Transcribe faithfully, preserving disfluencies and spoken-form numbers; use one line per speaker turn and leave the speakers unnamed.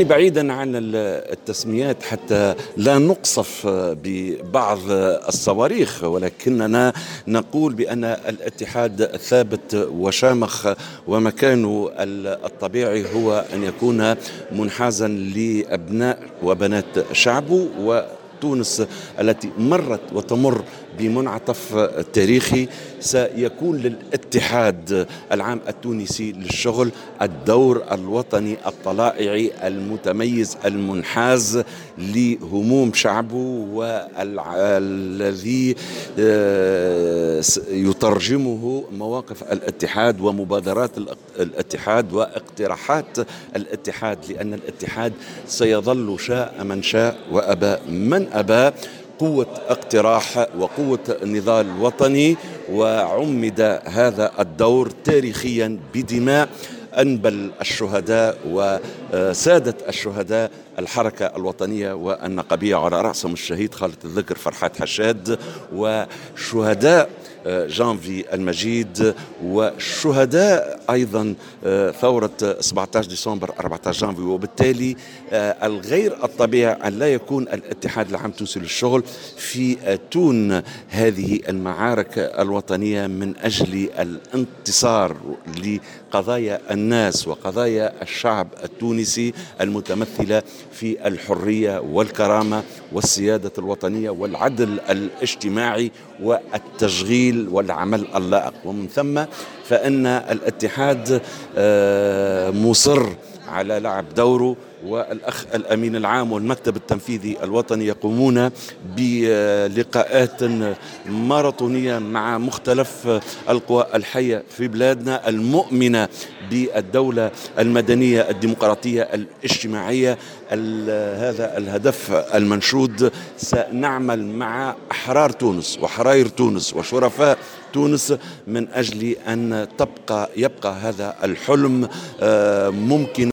يعني بعيدا عن التسميات حتى لا نقصف ببعض الصواريخ، ولكننا نقول بأن الاتحاد ثابت وشامخ، ومكانه الطبيعي هو أن يكون منحازا لأبناء وبنات شعبه. وتونس التي مرت وتمر بمنعطف تاريخي، سيكون للاتحاد العام التونسي للشغل الدور الوطني الطلائعي المتميز المنحاز لهموم شعبه، والذي يترجمه مواقف الاتحاد ومبادرات الاتحاد واقتراحات الاتحاد، لأن الاتحاد سيظل شاء من شاء وأبى من أبى قوة اقتراح وقوة نضال وطني. وعمد هذا الدور تاريخيا بدماء أنبل الشهداء وسادة الشهداء الحركة الوطنية والنقبية، على رأسهم الشهيد خالد الذكر فرحات حشاد، وشهداء جانفي المجيد، وشهداء أيضا ثورة سبعة عشر ديسمبر أربعة عشر جانفي. وبالتالي الغير الطبيعي أن لا يكون الاتحاد العام التونسي للشغل في تون هذه المعارك الوطنية من أجل الانتصار لقضايا الناس وقضايا الشعب التونسي المتمثلة في الحرية والكرامة والسيادة الوطنية والعدل الاجتماعي والتشغيل والعمل اللائق. ومن ثم فإن الاتحاد مصر على لعب دوره، والأخ الأمين العام والمكتب التنفيذي الوطني يقومون بلقاءات ماراثونية مع مختلف القوى الحية في بلادنا المؤمنة بالدولة المدنية الديمقراطية الاجتماعية. هذا الهدف المنشود سنعمل مع أحرار تونس وحراير تونس وشرفاء تونس من أجل أن تبقى يبقى هذا الحلم ممكن